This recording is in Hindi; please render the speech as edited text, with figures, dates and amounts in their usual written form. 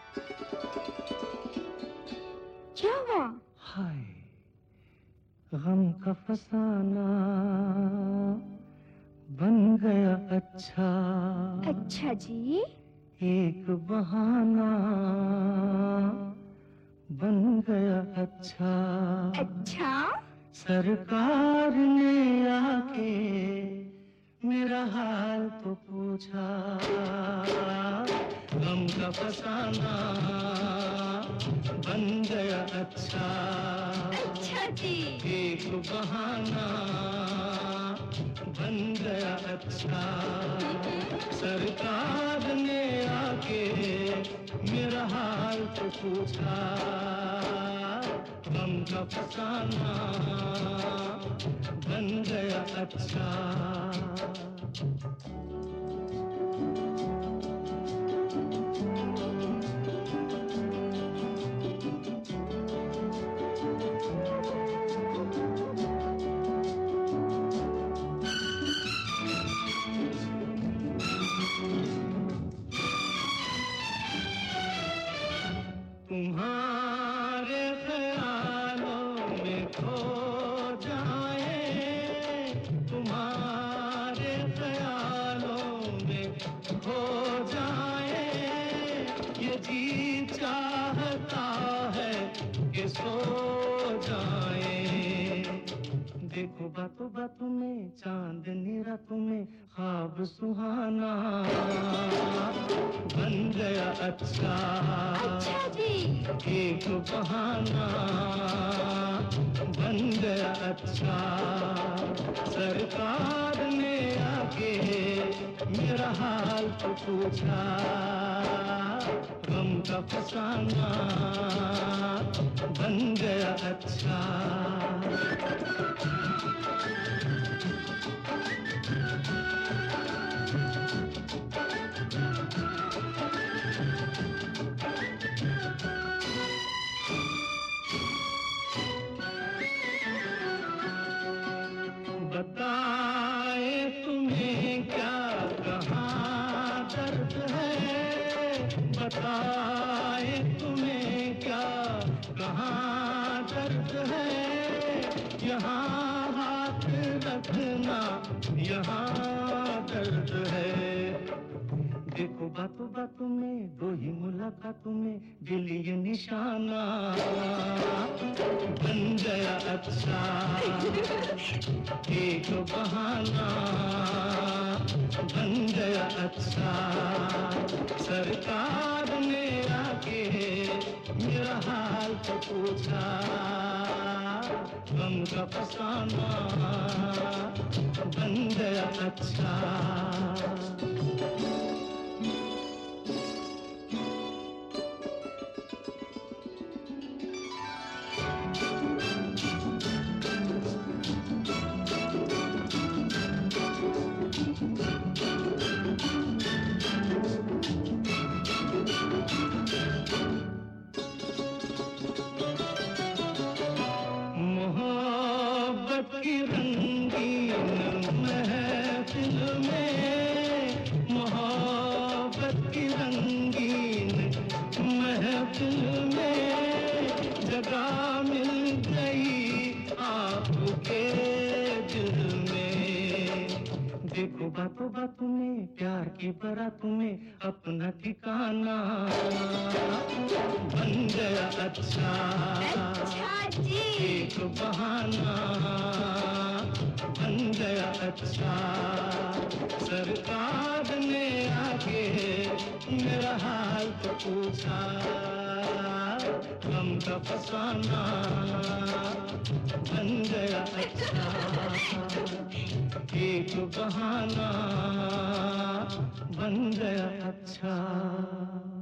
क्या हुआ? हाय, गम का फसाना बन गया अच्छा। अच्छा जी। एक बहाना बन गया अच्छा। अच्छा? सरकार ने आके मेरा हाल तो पूछा। गम का फसाना बन गया अच्छा। अच्छा जी। एक बहाना बन गया अच्छा। सरकार ने आके मेरा हाल तो पूछा। गम का फसाना बन गया अच्छा। तुम्हारे ख्यालों में खो जाए, तुम्हारे ख्यालों में खो जाए, ये जी चाहता है कि सो जाए। देखो बातों बातों में चांदनी रातों में ख्वाब सुहाना बन गया अच्छा। अच्छा जी। एक बहाना बन गया अच्छा। सरकार ने आके मेरा हाल तो पूछा। गम का फसाना बन गया अच्छा। बताए तुम्हें क्या कहाँ दर्द है, बताए तुम्हें क्या कहाँ दर्द है। यहाँ हाथ रखना यहाँ दर्द है। देखो बातों बातों में दो ही मुलाकातों में दिल ये निशाना बन गया अच्छा। एक बहाना बन गया अच्छा। सरकार ने आके मेरा हाल तो पूछा। गम का फसाना बन गया अच्छा। मोहब्बत की रंगीन महफिल में, मोहब्बत की रंगीन महफिल में जगह मिल गई आपके दिल में। देखो बातों बातों में प्यार की बारातों में अपना ठिकाना बन गया अच्छा। अच्छा जी। एक बहाना बन गया अच्छा। सरकार ने आके मेरा हाल तो पूछा। गम का फसाना बन गया अच्छा। एक बहाना बन गया अच्छा।